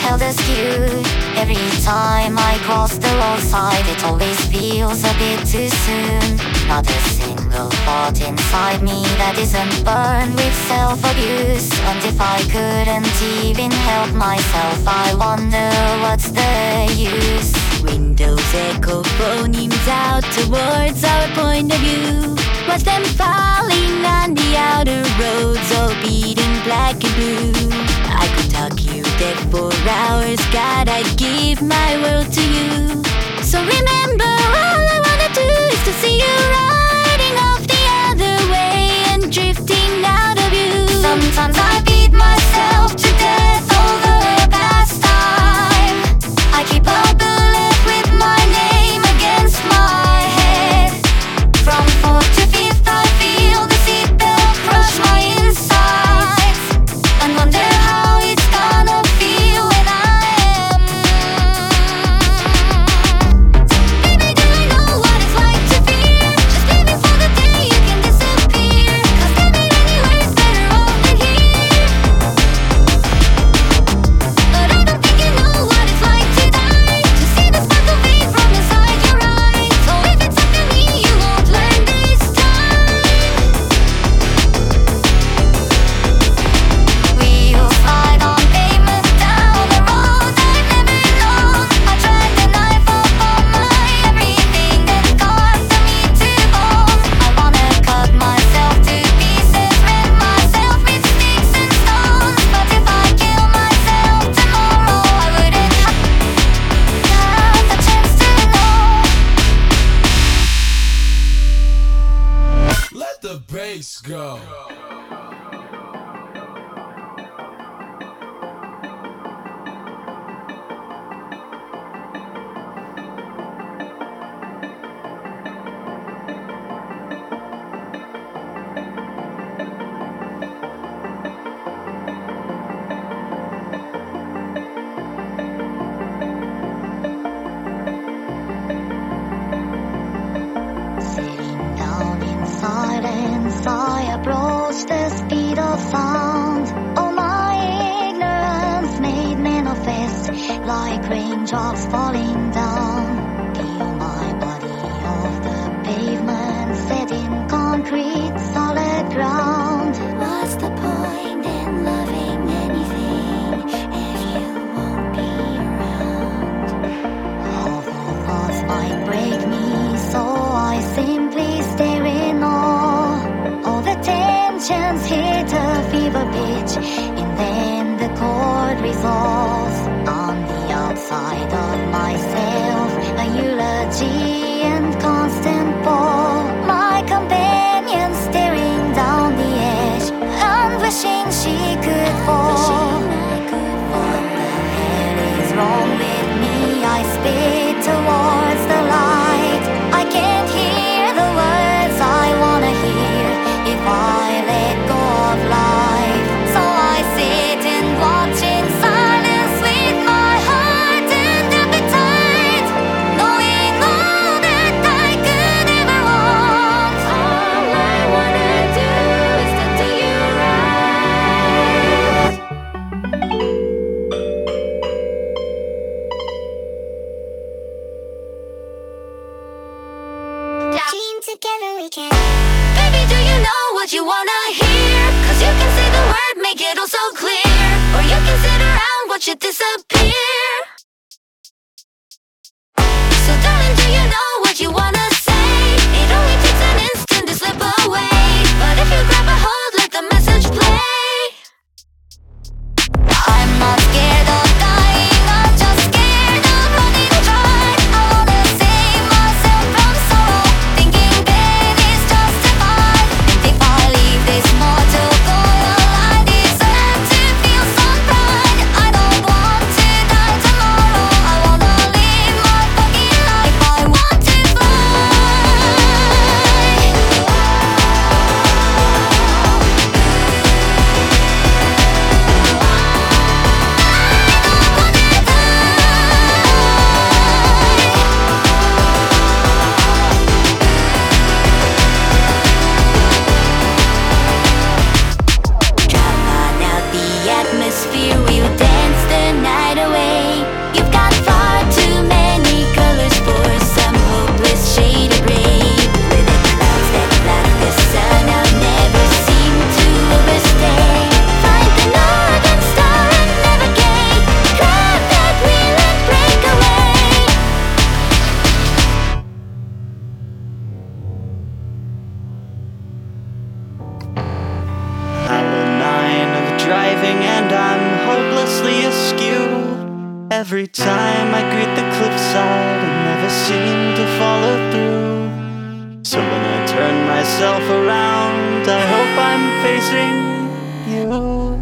held as cute. Every time I cross the roadside, it always feels a bit too soon. Not a single thought inside me that isn't burned with self-abuse. And if I couldn't even help myself, I wonder what's the use. Windows echo phonemes out towards our point of view. Watch them falling on the outer roads, all beating black and blue. I could talk you dead for hours, God, I'd give my world to you. So remember, all I wanna do is to see you riding off the other way and drifting out of you. Sometimes I beat myself to death over past time. I keep a bullet with my name against my head. From fourth to fifth I feel the seatbelt crush my insides, and wonder how it's gonna feel when I am. Baby, do I know what it's like to fear? Just living for the day you can disappear. 'Cause living anywhere's better off than here. But I don't think you know what it's like to die, to see the sparkle fade from inside your eyes. So if it's up to me, you won't learn this time. We'll slide on pavement down the road I've never known. I drag the knife up on my everything that got to me to bone. I wanna cut myself to pieces, rend myself with sticks and stones. But if I kill myself tomorrow, I wouldn't have the chance to know. Let the bass go. Sitting down in silence, I approach the speed of sound. All my ignorance made manifest like raindrops falling down. Peel my body off the pavement, set in concrete, solid ground. What's the point in loving anything if you won't be around? All the thoughts might break me, so I simply stare in awe. All the tensions hit a fever pitch, and then the chord resolves. On the outside of myself, Every time I greet the cliffside, I never seem to follow through. So when I turn myself around, I hope I'm facing you.